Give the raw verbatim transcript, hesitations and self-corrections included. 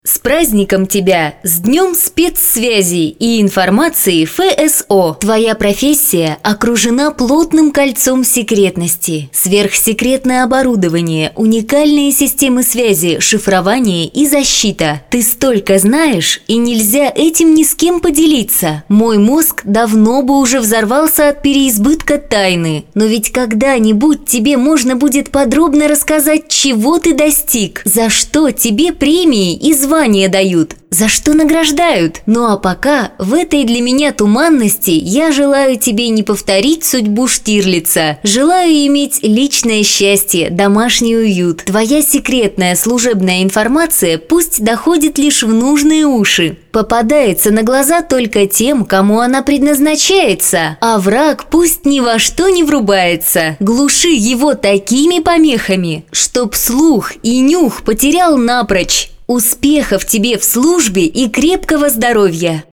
С праздником тебя! С Днем спецсвязи и информации эф эс о! Твоя профессия окружена плотным кольцом секретности. Сверхсекретное оборудование, уникальные системы связи, шифрование и защита. Ты столько знаешь, и нельзя этим ни с кем поделиться. Мой мозг давно бы уже взорвался от переизбытка тайны. Но ведь когда-нибудь тебе можно будет подробно рассказать, чего ты достиг, за что тебе премии и звания звания дают, за что награждают. Ну а пока в этой для меня туманности я желаю тебе не повторить судьбу Штирлица. Желаю иметь личное счастье, домашний уют. Твоя секретная служебная информация пусть доходит лишь в нужные уши. Попадается на глаза только тем, кому она предназначается, а враг пусть ни во что не врубается. Глуши его такими помехами, чтоб слух и нюх потерял напрочь. Успехов тебе в службе и крепкого здоровья!